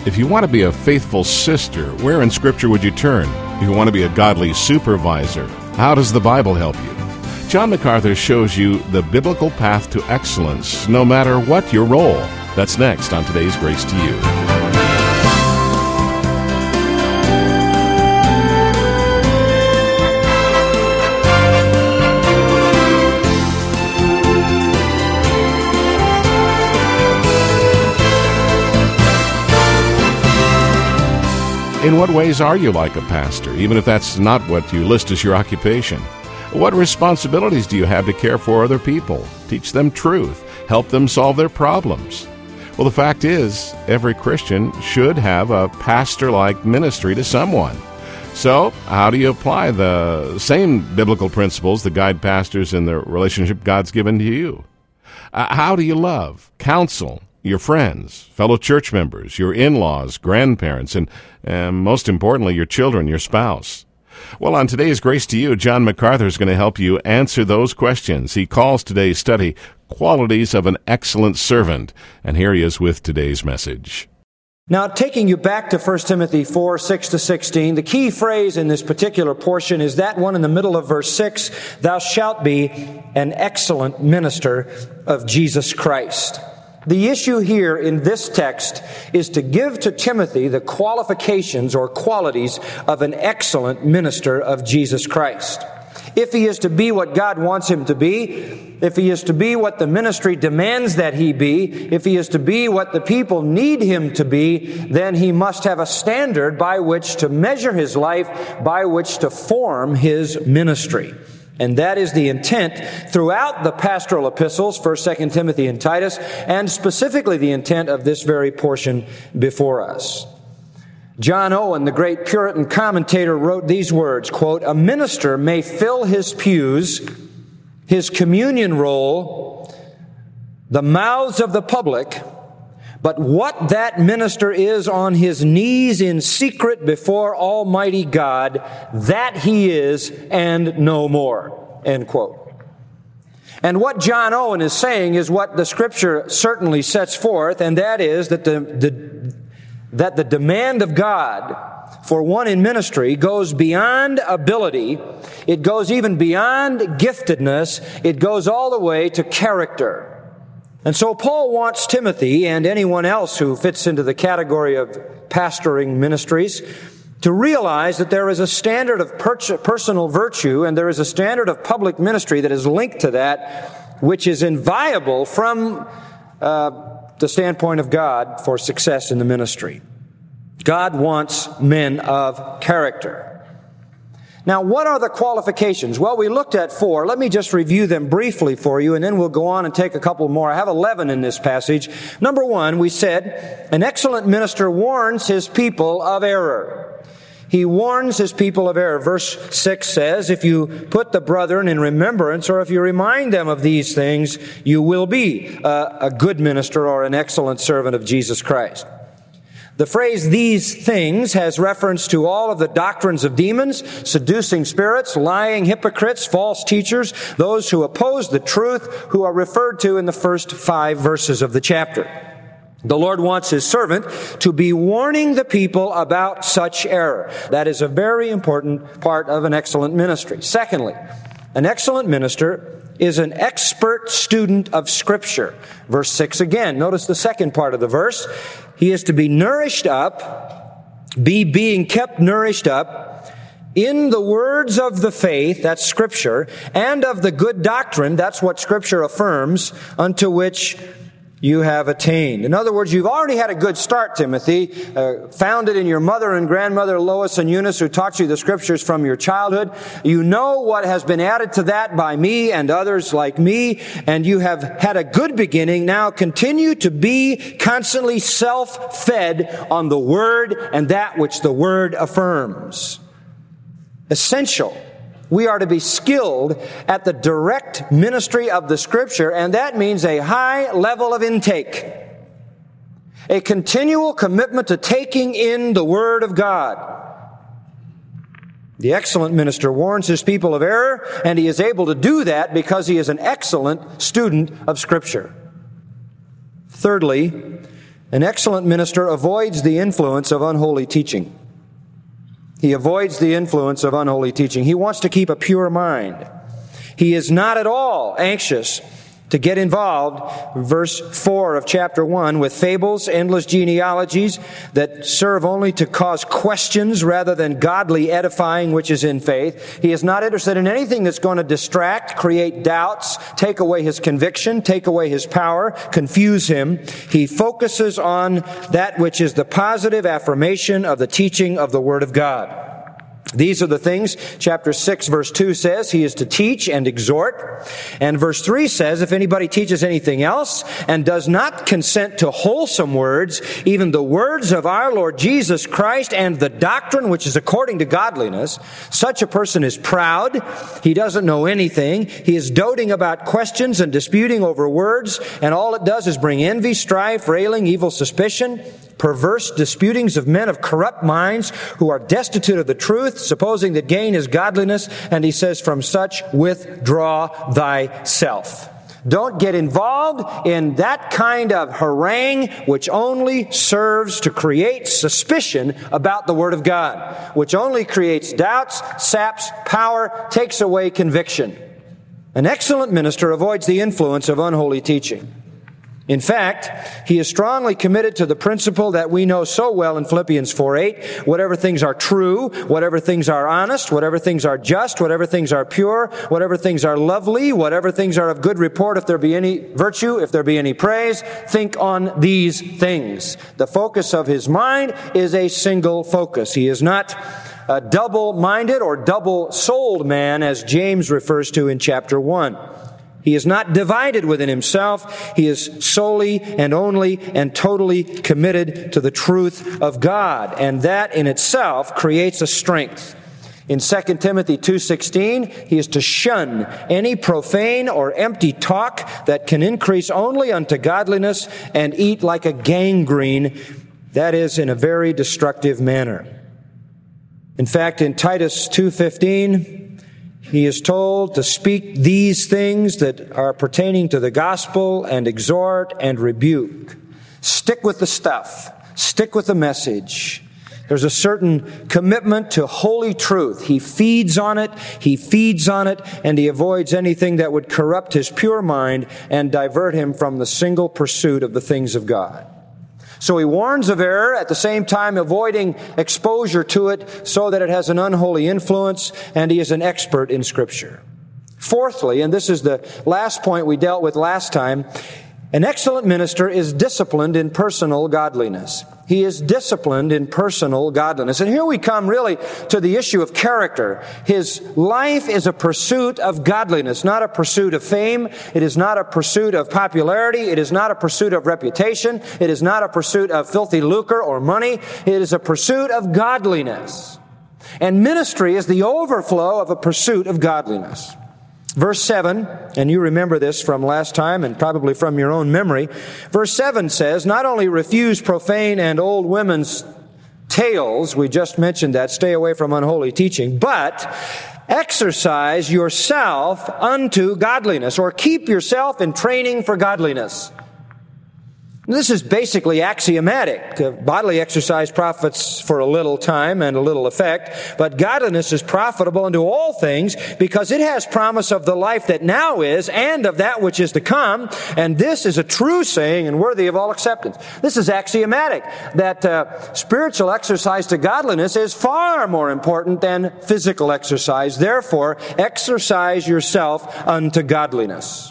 If you want to be a faithful sister, where in Scripture would you turn? If you want to be a godly supervisor, how does the Bible help you? John MacArthur shows you the biblical path to excellence, no matter what your role. That's next on today's Grace to You. In what ways are you like a pastor, even if that's not what you list as your occupation? What responsibilities do you have to care for other people, teach them truth, help them solve their problems? Well, the fact is, every Christian should have a pastor-like ministry to someone. So, how do you apply the same biblical principles that guide pastors in the relationship God's given to you? How do you love, counsel your friends, fellow church members, your in-laws, grandparents, and most importantly, your children, your spouse? Well, on today's Grace to You, John MacArthur is going to help you answer those questions. He calls today's study Qualities of an Excellent Servant. And here he is with today's message. Now, taking you back to 1 Timothy 4, 6-16, the key phrase in this particular portion is that one in the middle of verse 6, "Thou shalt be an excellent minister of Jesus Christ." The issue here in this text is to give to Timothy the qualifications or qualities of an excellent minister of Jesus Christ. If he is to be what God wants him to be, if he is to be what the ministry demands that he be, if he is to be what the people need him to be, then he must have a standard by which to measure his life, by which to form his ministry. And that is the intent throughout the pastoral epistles, 1st, 2nd Timothy, and Titus, and specifically the intent of this very portion before us. John Owen, the great Puritan commentator, wrote these words, quote, "A minister may fill his pews, his communion roll, the mouths of the public, but what that minister is on his knees in secret before Almighty God, that he is and no more." End quote. And what John Owen is saying is what the Scripture certainly sets forth, and that is that the demand of God for one in ministry goes beyond ability. It goes even beyond giftedness. It goes all the way to character. And so Paul wants Timothy and anyone else who fits into the category of pastoring ministries to realize that there is a standard of personal virtue and there is a standard of public ministry that is linked to that, which is inviolable from the standpoint of God for success in the ministry. God wants men of character. Now, what are the qualifications? Well, we looked at 4. Let me just review them briefly for you, and then we'll go on and take a couple more. I have 11 in this passage. Number 1, we said, an excellent minister warns his people of error. He warns his people of error. Verse 6 says, if you put the brethren in remembrance, or if you remind them of these things, you will be a good minister or an excellent servant of Jesus Christ. The phrase, these things, has reference to all of the doctrines of demons, seducing spirits, lying hypocrites, false teachers, those who oppose the truth, who are referred to in the first 5 verses of the chapter. The Lord wants His servant to be warning the people about such error. That is a very important part of an excellent ministry. Secondly, an excellent minister is an expert student of Scripture. Verse 6 again. Notice the second part of the verse. He is to be nourished up, being kept nourished up in the words of the faith, that's Scripture, and of the good doctrine, that's what Scripture affirms, unto which you have attained. In other words, you've already had a good start, Timothy, founded in your mother and grandmother Lois and Eunice, who taught you the Scriptures from your childhood. You know what has been added to that by me and others like me, and you have had a good beginning. Now continue to be constantly self-fed on the Word and that which the Word affirms. Essential. We are to be skilled at the direct ministry of the Scripture, and that means a high level of intake. A continual commitment to taking in the Word of God. The excellent minister warns his people of error, and he is able to do that because he is an excellent student of Scripture. Thirdly, An excellent minister avoids the influence of unholy teaching. He avoids the influence of unholy teaching. He wants to keep a pure mind. He is not at all anxious to get involved, verse 4 of chapter 1, with fables, endless genealogies that serve only to cause questions rather than godly edifying, which is in faith. He is not interested in anything that's going to distract, create doubts, take away his conviction, take away his power, confuse him. He focuses on that which is the positive affirmation of the teaching of the Word of God. These are the things, chapter 6, verse 2 says, he is to teach and exhort. And verse 3 says, if anybody teaches anything else and does not consent to wholesome words, even the words of our Lord Jesus Christ and the doctrine which is according to godliness, such a person is proud. He doesn't know anything. He is doting about questions and disputing over words, and all it does is bring envy, strife, railing, evil suspicion, perverse disputings of men of corrupt minds who are destitute of the truth, supposing that gain is godliness. And he says, from such withdraw thyself. Don't get involved in that kind of harangue which only serves to create suspicion about the Word of God, which only creates doubts, saps power, takes away conviction. An excellent minister avoids the influence of unholy teaching. In fact, he is strongly committed to the principle that we know so well in Philippians 4:8, whatever things are true, whatever things are honest, whatever things are just, whatever things are pure, whatever things are lovely, whatever things are of good report, if there be any virtue, if there be any praise, think on these things. The focus of his mind is a single focus. He is not a double-minded or double-souled man, as James refers to in chapter 1. He is not divided within himself. He is solely and only and totally committed to the truth of God. And that in itself creates a strength. In 2 Timothy 2:16, he is to shun any profane or empty talk that can increase only unto godliness and eat like a gangrene, that is, in a very destructive manner. In fact, in Titus 2:15, he is told to speak these things that are pertaining to the gospel and exhort and rebuke. Stick with the stuff. Stick with the message. There's a certain commitment to holy truth. He feeds on it, and he avoids anything that would corrupt his pure mind and divert him from the single pursuit of the things of God. So he warns of error, at the same time avoiding exposure to it so that it has an unholy influence, and he is an expert in Scripture. Fourthly, and this is the last point we dealt with last time, an excellent minister is disciplined in personal godliness. He is disciplined in personal godliness. And here we come really to the issue of character. His life is a pursuit of godliness, not a pursuit of fame. It is not a pursuit of popularity. It is not a pursuit of reputation. It is not a pursuit of filthy lucre or money. It is a pursuit of godliness. And ministry is the overflow of a pursuit of godliness. Verse 7, and you remember this from last time and probably from your own memory, verse 7 says, not only refuse profane and old women's tales, we just mentioned that, stay away from unholy teaching, but exercise yourself unto godliness, or keep yourself in training for godliness. This is basically axiomatic. Bodily exercise profits for a little time and a little effect, but godliness is profitable unto all things because it has promise of the life that now is and of that which is to come, and this is a true saying and worthy of all acceptance. This is axiomatic, that spiritual exercise to godliness is far more important than physical exercise. Therefore, exercise yourself unto godliness.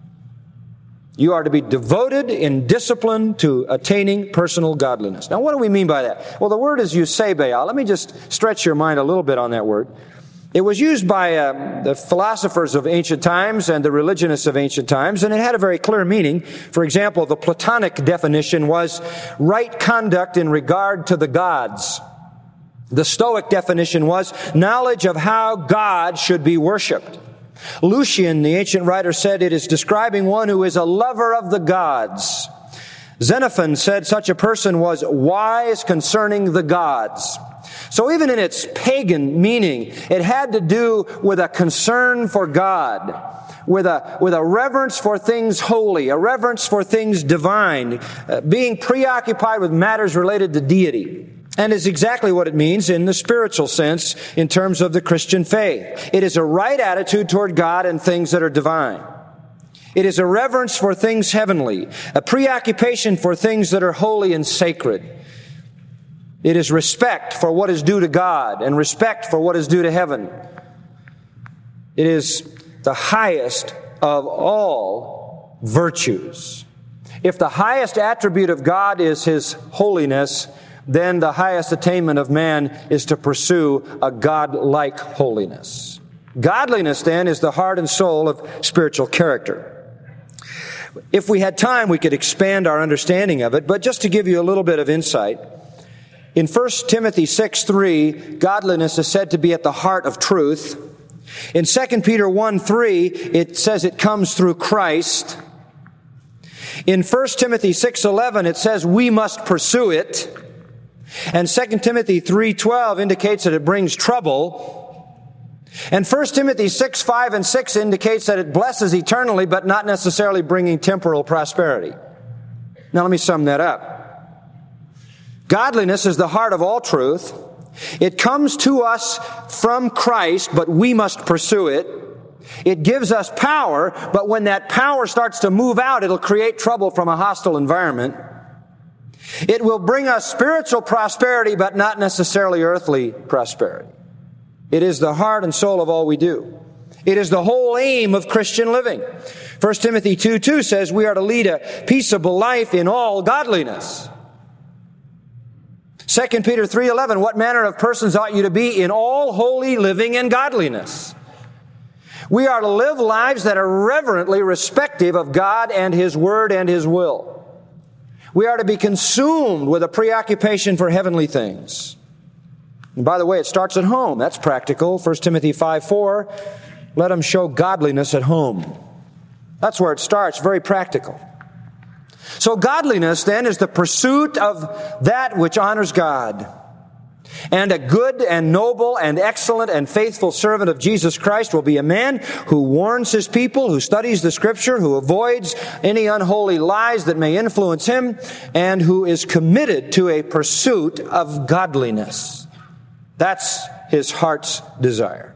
You are to be devoted in discipline to attaining personal godliness. Now, what do we mean by that? Well, the word is eusebeia. Let me just stretch your mind a little bit on that word. It was used by the philosophers of ancient times and the religionists of ancient times, and it had a very clear meaning. For example, the Platonic definition was right conduct in regard to the gods. The Stoic definition was knowledge of how God should be worshipped. Lucian, the ancient writer, said it is describing one who is a lover of the gods. Xenophon said such a person was wise concerning the gods. So even in its pagan meaning, it had to do with a concern for God, with a reverence for things holy, a reverence for things divine, being preoccupied with matters related to deity. And is exactly what it means in the spiritual sense in terms of the Christian faith. It is a right attitude toward God and things that are divine. It is a reverence for things heavenly, a preoccupation for things that are holy and sacred. It is respect for what is due to God and respect for what is due to heaven. It is the highest of all virtues. If the highest attribute of God is His holiness, then the highest attainment of man is to pursue a God-like holiness. Godliness, then, is the heart and soul of spiritual character. If we had time, we could expand our understanding of it, but just to give you a little bit of insight, in 1 Timothy 6:3, godliness is said to be at the heart of truth. In 2 Peter 1:3, it says it comes through Christ. In 1 Timothy 6:11, it says we must pursue it. And 2 Timothy 3:12 indicates that it brings trouble. And 1 Timothy 6:5 and 6 indicates that it blesses eternally, but not necessarily bringing temporal prosperity. Now let me sum that up. Godliness is the heart of all truth. It comes to us from Christ, but we must pursue it. It gives us power, but when that power starts to move out, it'll create trouble from a hostile environment. It will bring us spiritual prosperity, but not necessarily earthly prosperity. It is the heart and soul of all we do. It is the whole aim of Christian living. 1 Timothy 2:2 says we are to lead a peaceable life in all godliness. 2 Peter 3:11, what manner of persons ought you to be in all holy living and godliness? We are to live lives that are reverently respective of God and His Word and His will. We are to be consumed with a preoccupation for heavenly things. And by the way, it starts at home. That's practical. 1 Timothy 5:4, let them show godliness at home. That's where it starts, very practical. So godliness, then, is the pursuit of that which honors God. And a good and noble and excellent and faithful servant of Jesus Christ will be a man who warns his people, who studies the Scripture, who avoids any unholy lies that may influence him, and who is committed to a pursuit of godliness. That's his heart's desire.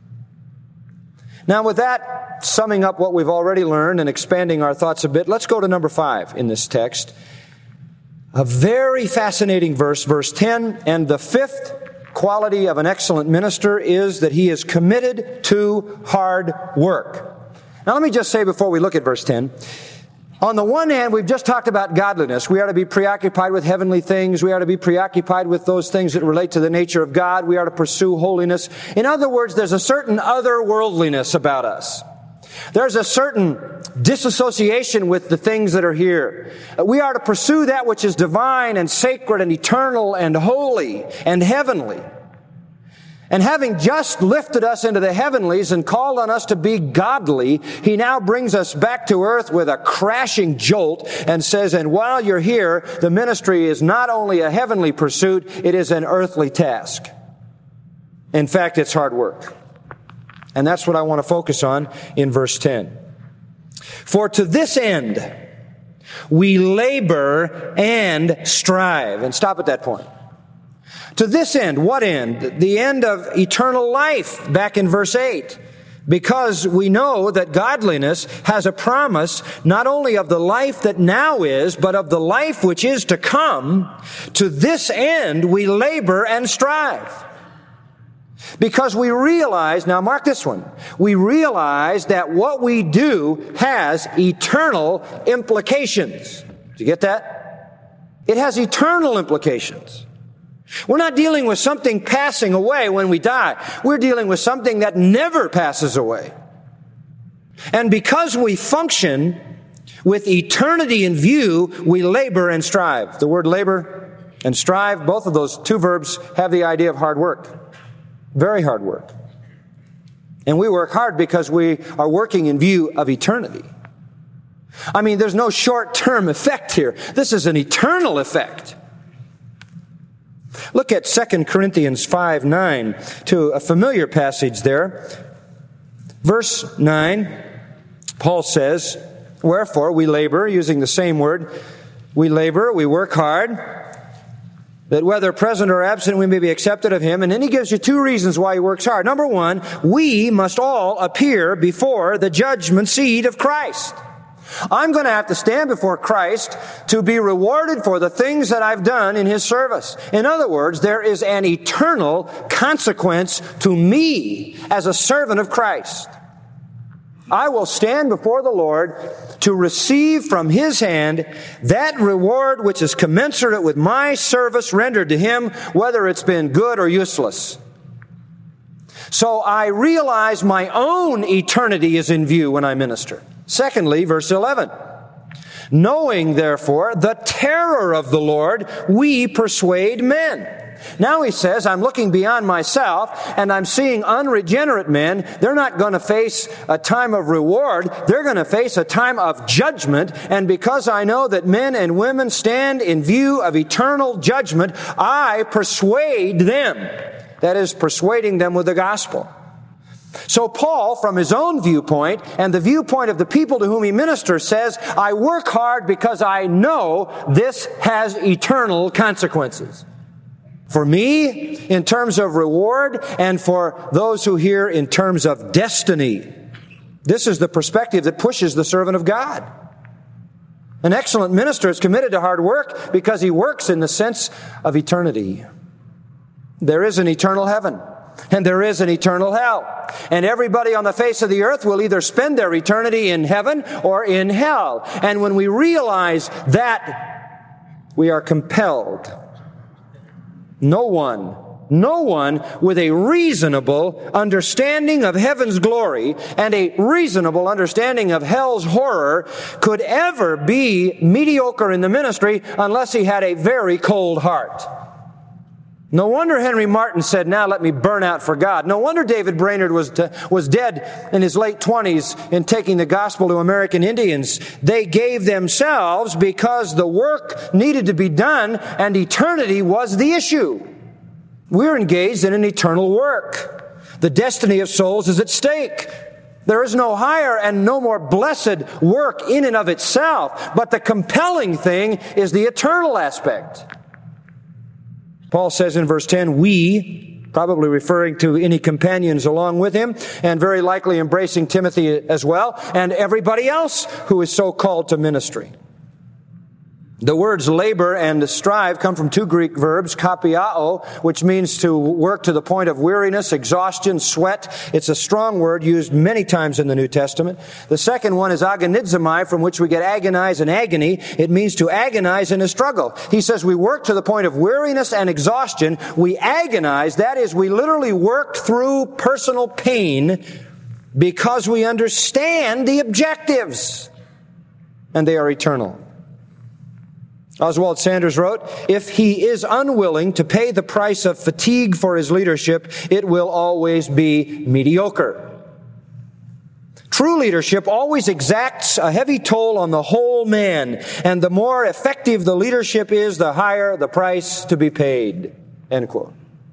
Now, with that, summing up what we've already learned and expanding our thoughts a bit, let's go to number 5 in this text. A very fascinating verse, verse 10, and the fifth quality of an excellent minister is that he is committed to hard work. Now, let me just say before we look at verse 10, on the one hand, we've just talked about godliness. We are to be preoccupied with heavenly things. We are to be preoccupied with those things that relate to the nature of God. We are to pursue holiness. In other words, there's a certain otherworldliness about us. There's a certain disassociation with the things that are here. We are to pursue that which is divine and sacred and eternal and holy and heavenly. And having just lifted us into the heavenlies and called on us to be godly, He now brings us back to earth with a crashing jolt and says, and while you're here, the ministry is not only a heavenly pursuit, it is an earthly task. In fact, it's hard work. And that's what I want to focus on in verse 10. For to this end, we labor and strive. And stop at that point. To this end, what end? The end of eternal life, back in verse 8. Because we know that godliness has a promise not only of the life that now is, but of the life which is to come. To this end, we labor and strive. Because we realize, now mark this one, we realize that what we do has eternal implications. Did you get that? It has eternal implications. We're not dealing with something passing away when we die. We're dealing with something that never passes away. And because we function with eternity in view, we labor and strive. The word labor and strive, both of those two verbs have the idea of hard work. Very hard work. And we work hard because we are working in view of eternity. I mean, there's no short-term effect here. This is an eternal effect. Look at 2 Corinthians 5:9, to a familiar passage there. Verse 9, Paul says, "Wherefore we labor," using the same word, we labor, we work hard, that whether present or absent we may be accepted of Him. And then he gives you two reasons why he works hard. Number one, we must all appear before the judgment seat of Christ. I'm going to have to stand before Christ to be rewarded for the things that I've done in His service. In other words, there is an eternal consequence to me as a servant of Christ. I will stand before the Lord to receive from His hand that reward which is commensurate with my service rendered to Him, whether it's been good or useless. So I realize my own eternity is in view when I minister. Secondly, verse 11, "Knowing, therefore, the terror of the Lord, we persuade men." Now he says, I'm looking beyond myself, and I'm seeing unregenerate men. They're not going to face a time of reward. They're going to face a time of judgment. And because I know that men and women stand in view of eternal judgment, I persuade them. That is, persuading them with the gospel. So Paul, from his own viewpoint and the viewpoint of the people to whom he ministers, says, I work hard because I know this has eternal consequences. For me, in terms of reward, and for those who hear in terms of destiny. This is the perspective that pushes the servant of God. An excellent minister is committed to hard work because he works in the sense of eternity. There is an eternal heaven. And there is an eternal hell. And everybody on the face of the earth will either spend their eternity in heaven or in hell. And when we realize that, we are compelled. No one with a reasonable understanding of heaven's glory and a reasonable understanding of hell's horror could ever be mediocre in the ministry unless he had a very cold heart. No wonder Henry Martyn said, now let me burn out for God. No wonder David Brainerd was dead in his late 20s in taking the gospel to American Indians. They gave themselves because the work needed to be done and eternity was the issue. We're engaged in an eternal work. The destiny of souls is at stake. There is no higher and no more blessed work in and of itself, but the compelling thing is the eternal aspect. Paul says in verse 10, we, probably referring to any companions along with him, and very likely embracing Timothy as well, and everybody else who is so called to ministry. The words labor and strive come from two Greek verbs, kapiao, which means to work to the point of weariness, exhaustion, sweat. It's a strong word used many times in the New Testament. The second one is agonizomai, from which we get agonize and agony. It means to agonize in a struggle. He says we work to the point of weariness and exhaustion. We agonize, that is, we literally work through personal pain because we understand the objectives, and they are eternal. Oswald Sanders wrote, if he is unwilling to pay the price of fatigue for his leadership, it will always be mediocre. True leadership always exacts a heavy toll on the whole man, and the more effective the leadership is, the higher the price to be paid. End quote.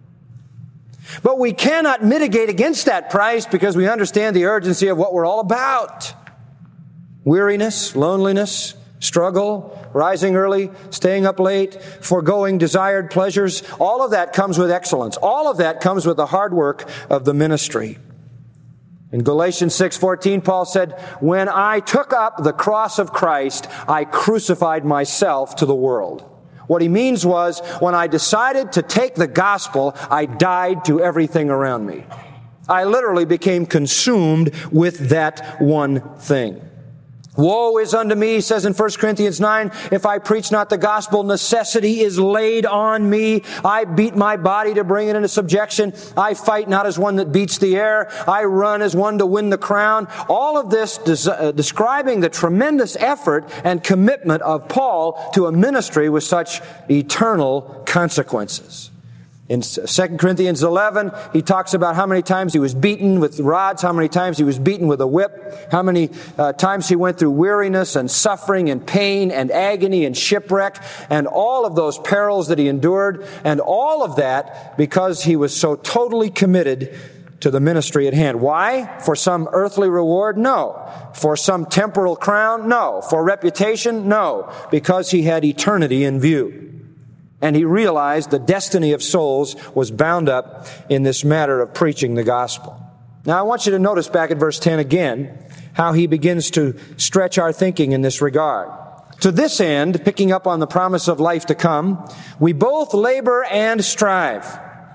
But we cannot mitigate against that price because we understand the urgency of what we're all about. Weariness, loneliness, struggle, rising early, staying up late, foregoing desired pleasures, all of that comes with excellence. All of that comes with the hard work of the ministry. In Galatians 6:14, Paul said, when I took up the cross of Christ, I crucified myself to the world. What he means was, when I decided to take the gospel, I died to everything around me. I literally became consumed with that one thing. Woe is unto me, he says in 1 Corinthians 9, if I preach not the gospel, necessity is laid on me. I beat my body to bring it into subjection. I fight not as one that beats the air. I run as one to win the crown. All of this describing the tremendous effort and commitment of Paul to a ministry with such eternal consequences. In 2 Corinthians 11, he talks about how many times he was beaten with rods, how many times he was beaten with a whip, how many times he went through weariness and suffering and pain and agony and shipwreck, and all of those perils that he endured, and all of that because he was so totally committed to the ministry at hand. Why? For some earthly reward? No. For some temporal crown? No. For reputation? No. Because he had eternity in view. And he realized the destiny of souls was bound up in this matter of preaching the gospel. Now I want you to notice back at verse 10 again, how he begins to stretch our thinking in this regard. To this end, picking up on the promise of life to come, we both labor and strive,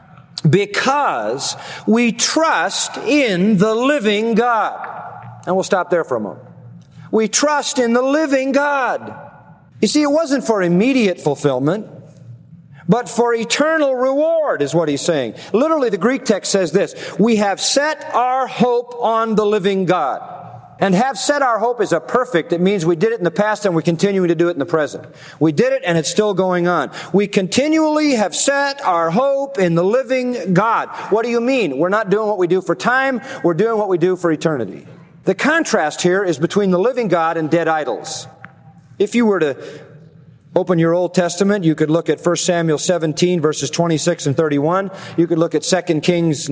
because we trust in the living God. And we'll stop there for a moment. We trust in the living God. You see, it wasn't for immediate fulfillment, but for eternal reward is what he's saying. Literally, the Greek text says this: we have set our hope on the living God. And have set our hope is a perfect. It means we did it in the past and we're continuing to do it in the present. We did it and it's still going on. We continually have set our hope in the living God. What do you mean? We're not doing what we do for time. We're doing what we do for eternity. The contrast here is between the living God and dead idols. If you were to open your Old Testament, you could look at 1 Samuel 17, verses 26 and 31. You could look at 2 Kings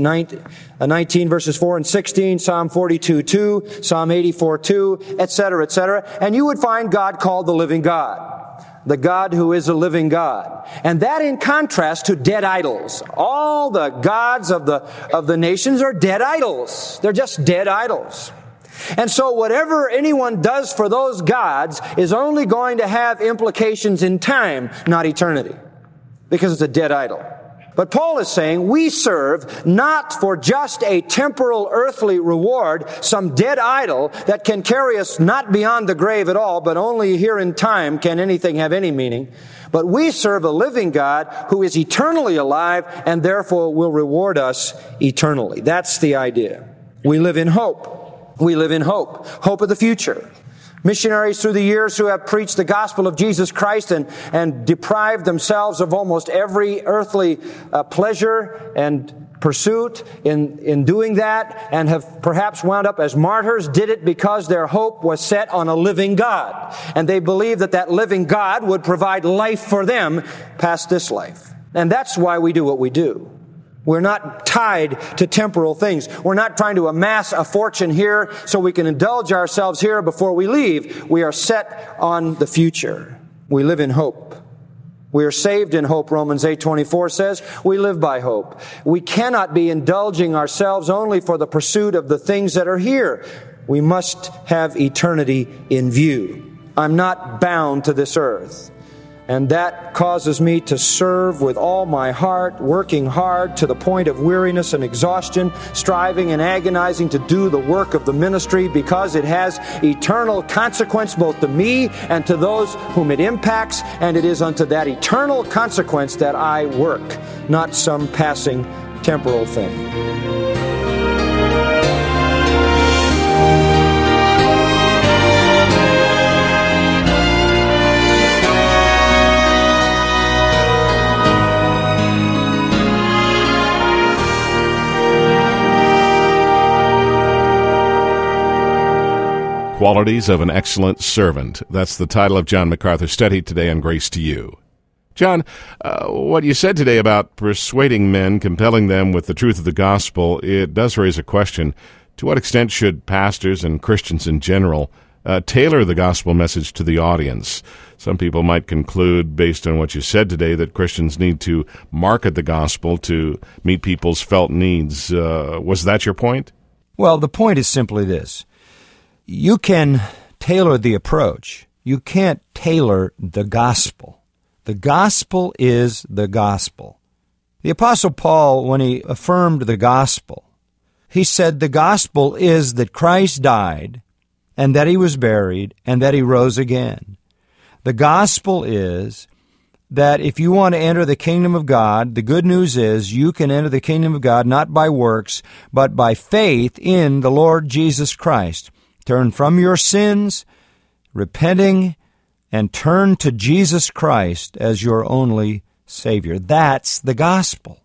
19, verses 4 and 16, Psalm 42, 2, Psalm 84, 2, etc., etc. And you would find God called the living God, the God who is a living God. And that in contrast to dead idols. All the gods of the nations are dead idols. They're just dead idols. And so whatever anyone does for those gods is only going to have implications in time, not eternity, because it's a dead idol. But Paul is saying we serve not for just a temporal earthly reward, some dead idol that can carry us not beyond the grave at all, but only here in time can anything have any meaning. But we serve a living God who is eternally alive and therefore will reward us eternally. That's the idea. We live in hope. We live in hope. Hope of the future. Missionaries through the years who have preached the gospel of Jesus Christ and deprived themselves of almost every earthly pleasure and pursuit in doing that, and have perhaps wound up as martyrs, did it because their hope was set on a living God. And they believed that that living God would provide life for them past this life. And that's why we do what we do. We're not tied to temporal things. We're not trying to amass a fortune here so we can indulge ourselves here before we leave. We are set on the future. We live in hope. We are saved in hope, Romans 8:24 says. We live by hope. We cannot be indulging ourselves only for the pursuit of the things that are here. We must have eternity in view. I'm not bound to this earth. And that causes me to serve with all my heart, working hard to the point of weariness and exhaustion, striving and agonizing to do the work of the ministry because it has eternal consequence both to me and to those whom it impacts, and it is unto that eternal consequence that I work, not some passing temporal thing. Qualities of an Excellent Servant. That's the title of John MacArthur's study today on Grace to You. John, what you said today about persuading men, compelling them with the truth of the gospel, it does raise a question. To what extent should pastors and Christians in general tailor the gospel message to the audience? Some people might conclude, based on what you said today, that Christians need to market the gospel to meet people's felt needs. Was that your point? Well, the point is simply this. You can tailor the approach. You can't tailor the gospel. The gospel is the gospel. The Apostle Paul, when he affirmed the gospel, he said the gospel is that Christ died and that he was buried and that he rose again. The gospel is that if you want to enter the kingdom of God, the good news is you can enter the kingdom of God not by works, but by faith in the Lord Jesus Christ. Turn from your sins, repenting, and turn to Jesus Christ as your only Savior. That's the gospel.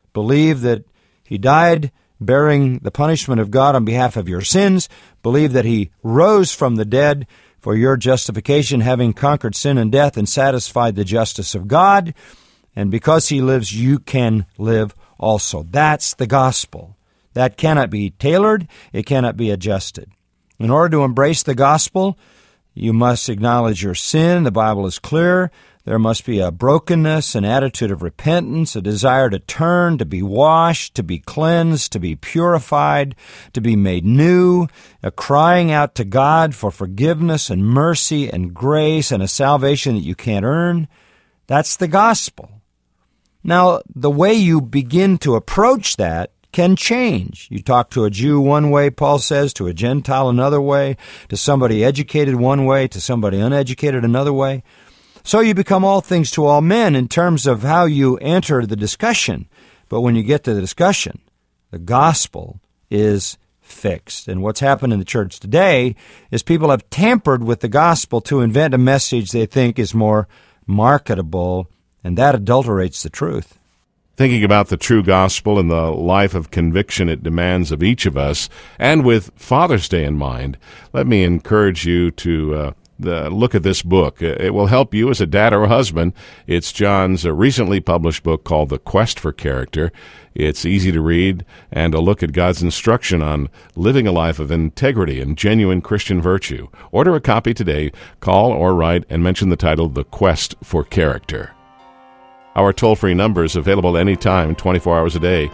Believe that he died bearing the punishment of God on behalf of your sins. Believe that he rose from the dead for your justification, having conquered sin and death and satisfied the justice of God. And because he lives, you can live also. That's the gospel. That cannot be tailored. It cannot be adjusted. In order to embrace the gospel, you must acknowledge your sin. The Bible is clear. There must be a brokenness, an attitude of repentance, a desire to turn, to be washed, to be cleansed, to be purified, to be made new, a crying out to God for forgiveness and mercy and grace and a salvation that you can't earn. That's the gospel. Now, the way you begin to approach that can change. You talk to a Jew one way, Paul says, to a Gentile another way, to somebody educated one way, to somebody uneducated another way. So you become all things to all men in terms of how you enter the discussion. But when you get to the discussion, the gospel is fixed. And what's happened in the church today is people have tampered with the gospel to invent a message they think is more marketable, and that adulterates the truth. Thinking about the true gospel and the life of conviction it demands of each of us, and with Father's Day in mind, let me encourage you to look at this book. It will help you as a dad or a husband. It's John's recently published book called The Quest for Character. It's easy to read and a look at God's instruction on living a life of integrity and genuine Christian virtue. Order a copy today. Call or write and mention the title The Quest for Character. Our toll-free number is available anytime, 24 hours a day,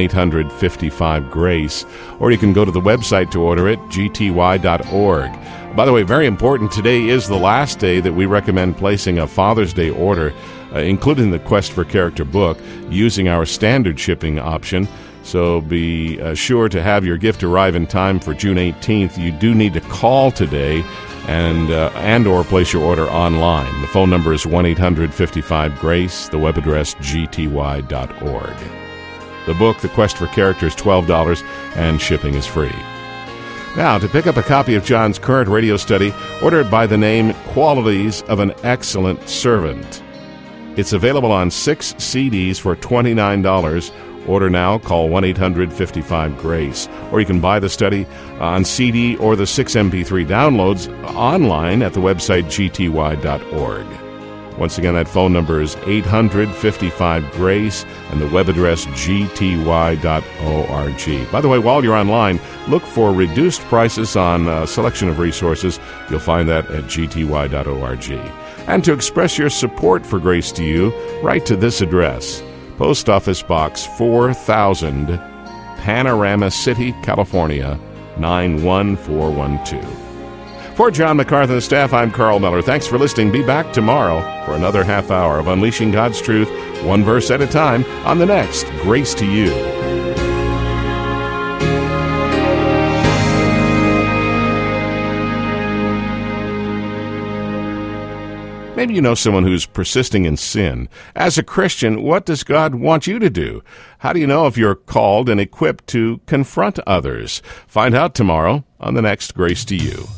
1-800-55-GRACE. Or you can go to the website to order it, gty.org. By the way, very important, today is the last day that we recommend placing a Father's Day order, including the Quest for Character book, using our standard shipping option. So be sure to have your gift arrive in time for June 18th. You do need to call today and or place your order online. The phone number is 1-800-55-GRACE, the web address gty.org. The book, The Quest for Character, is $12, and shipping is free. Now, to pick up a copy of John's current radio study, order it by the name Qualities of an Excellent Servant. It's available on 6 CDs for $29. Order now, call 1-800-55-GRACE. Or you can buy the study on CD or the 6 MP3 downloads online at the website gty.org. Once again, that phone number is 800-55-GRACE and the web address gty.org. By the way, while you're online, look for reduced prices on a selection of resources. You'll find that at gty.org. And to express your support for Grace to You, write to this address, Post Office Box 4000, Panorama City, California, 91412. For John MacArthur and the staff, I'm Carl Miller. Thanks for listening. Be back tomorrow for another half hour of Unleashing God's Truth, one verse at a time, on the next Grace to You. Maybe you know someone who's persisting in sin. As a Christian, what does God want you to do? How do you know if you're called and equipped to confront others? Find out tomorrow on the next Grace to You.